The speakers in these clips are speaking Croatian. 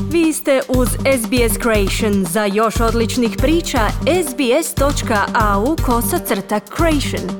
Vi ste uz SBS Creation. Za još odličnih priča, sbs.au/creation.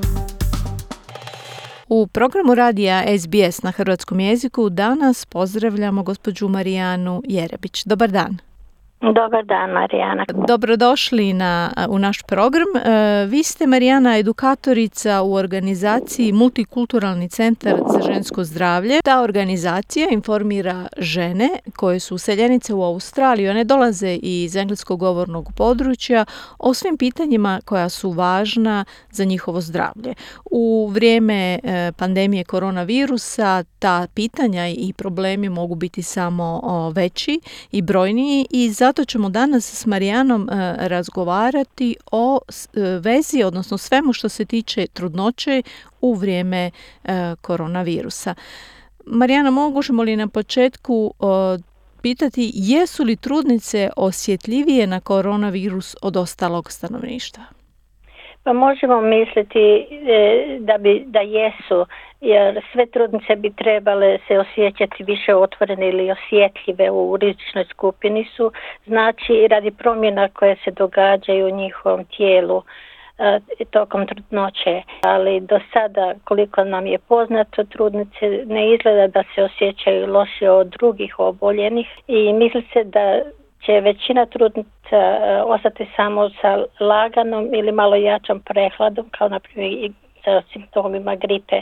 U programu radija SBS na hrvatskom jeziku danas pozdravljamo gospođu Marijanu Jerebić. Dobar dan. Dobar dan, Marijana. Dobrodošli u naš program. Vi ste, Marijana, edukatorica u organizaciji Multikulturalni centar za žensko zdravlje. Ta organizacija informira žene koje su useljenice u Australiju, one dolaze iz engleskog govornog područja, o svim pitanjima koja su važna za njihovo zdravlje. U vrijeme pandemije koronavirusa ta pitanja i problemi mogu biti samo veći i brojniji i zato ćemo danas s Marijanom razgovarati o vezi, odnosno svemu što se tiče trudnoće u vrijeme koronavirusa. Marijana, možemo li na početku pitati jesu li trudnice osjetljivije na koronavirus od ostalog stanovništva? Pa možemo misliti da jesu, jer sve trudnice bi trebale se osjećati više otvorene ili osjetljive u rizičnoj skupini su, znači radi promjena koje se događaju u njihovom tijelu tokom trudnoće. Ali do sada, koliko nam je poznato, trudnice ne izgleda da se osjećaju loše od drugih oboljenih i misli se da će većina trudnica ostati samo sa laganom ili malo jačom prehladom, kao na primjer i sa simptomima gripe.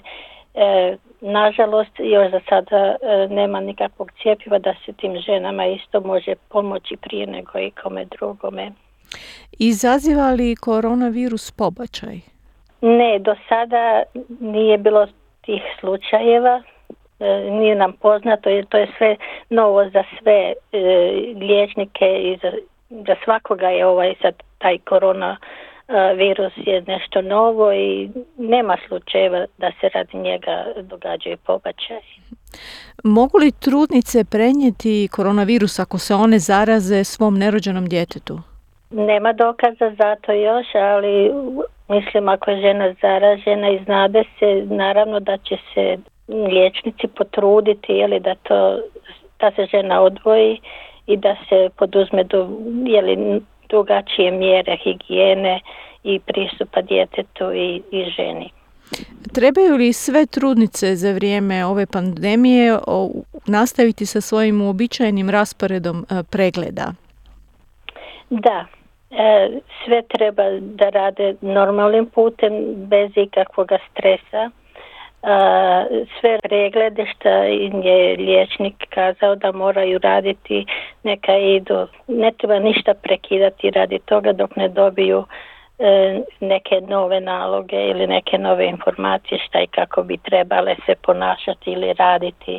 Nažalost, još za sada nema nikakvog cjepiva da se tim ženama isto može pomoći prije nego i kome drugome. Izaziva li koronavirus pobačaj? Ne, do sada nije bilo tih slučajeva. Nije nam poznato jer to je sve novo za sve liječnike i za svakoga je sad taj korona virus je nešto novo i nema slučajeva da se radi njega događaju pobačaj. Mogu li trudnice prenijeti koronavirus ako se one zaraze svom nerođenom djetetu? Nema dokaza za to još, ali mislim ako je žena zaražena i znade se, naravno da će se liječnici potruditi da se žena odvoji i da se poduzme drugačije mjere higijene i pristupa djetetu i ženi. Trebaju li sve trudnice za vrijeme ove pandemije nastaviti sa svojim uobičajenim rasporedom pregleda? Da, sve treba da rade normalnim putem, bez ikakvog stresa. Sve preglede što im je liječnik kazao da moraju raditi, neka idu. Ne treba ništa prekidati radi toga dok ne dobiju neke nove naloge ili neke nove informacije šta i kako bi trebale se ponašati ili raditi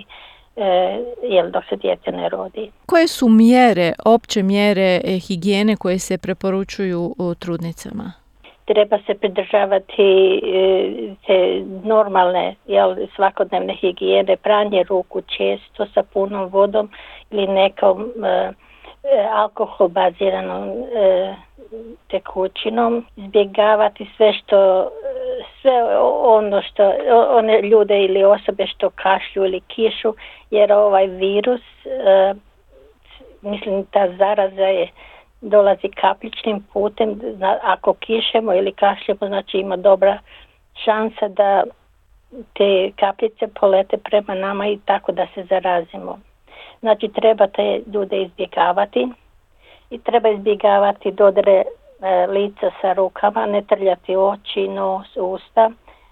dok se dijete ne rodi. Koje su opće mjere higijene koje se preporučuju trudnicama? Treba se pridržavati te normalne svakodnevne higijene, pranje ruku često sa punom vodom ili nekom alkohol baziranom tekućinom, izbjegavati sve one ljude ili osobe što kašlju ili kišu, jer ovaj virus, mislim ta zaraza dolazi kapljičnim putem. Ako kišemo ili kašljemo, znači ima dobra šansa da te kapljice polete prema nama i tako da se zarazimo. Znači treba te ljude izbjegavati i treba izbjegavati dodire lica sa rukama, ne trljati oči, nos, usta,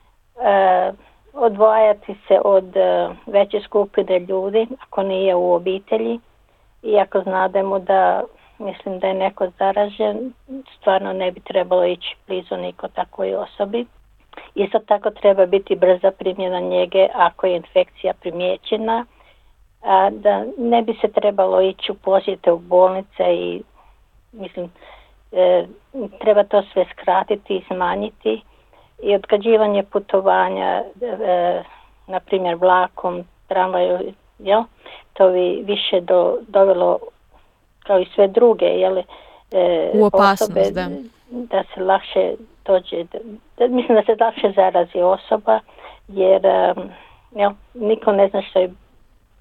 odvajati se od veće skupine ljudi ako nije u obitelji i ako znademo da mislim da je neko zaražen, stvarno ne bi trebalo ići blizu niko takvoj osobi. Isto tako treba biti brza primjena njege ako je infekcija primijećena, da ne bi se trebalo ići u posjete u bolnice i mislim treba to sve skratiti i smanjiti i odgađivanje putovanja, na primjer vlakom, tramvaju, to bi više dovelo kao i sve druge u opasnost, osobe, da se lakše dođe, mislim da se lakše zarazi osoba, jer niko ne zna što je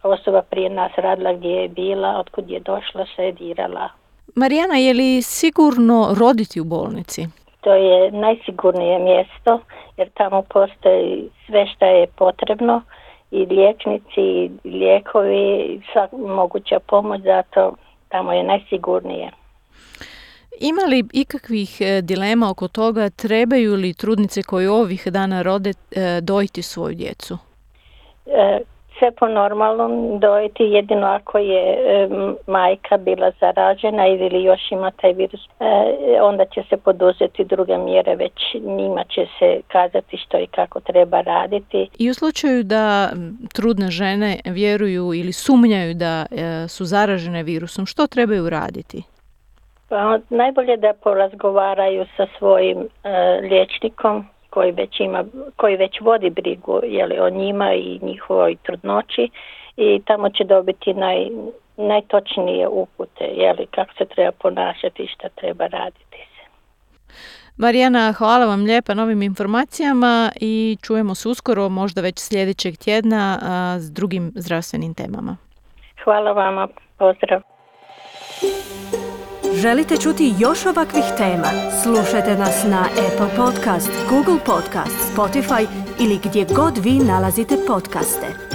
osoba prije nas radila, gdje je bila, otkud je došla, se je dirala. Marijana, je li sigurno roditi u bolnici? To je najsigurnije mjesto jer tamo postoji sve što je potrebno, i liječnici, i lijekovi, i sva moguća pomoć, zato tamo je najsigurnije. Ima li ikakvih dilema oko toga trebaju li trudnice koje ovih dana rode dojiti svoju djecu? Sve po normalnom dojiti, jedino ako je majka bila zaražena ili još ima taj virus, onda će se poduzeti druge mjere, već njima će se kazati što i kako treba raditi. I u slučaju da trudne žene vjeruju ili sumnjaju da su zaražene virusom, što trebaju raditi? Pa, najbolje da porazgovaraju sa svojim liječnikom koji već vodi brigu o njima i njihovoj trudnoći, i tamo će dobiti najtočnije upute kako se treba ponašati i šta treba raditi se. Marijana, hvala vam lijepa na ovim informacijama i čujemo se uskoro, možda već sljedećeg tjedna s drugim zdravstvenim temama. Hvala vama, pozdrav. Želite čuti još ovakvih tema? Slušajte nas na Apple Podcast, Google Podcast, Spotify ili gdje god vi nalazite podcaste.